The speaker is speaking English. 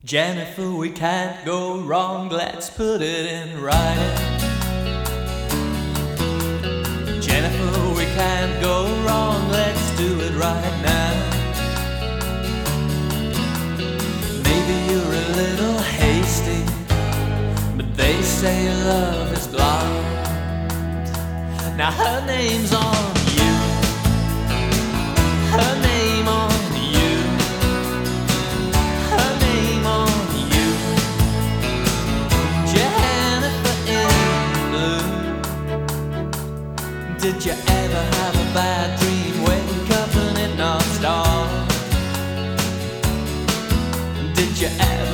Jennifer, we can't go wrong, let's put it in writing. Jennifer, we can't go wrong, let's do it right now. Maybe you're a little hasty, but they say love is blind. Now her name's on you, her name on you, her name on you, Jennifer in blue. Did you ever have a bad dream, wake up and it not start? Did you ever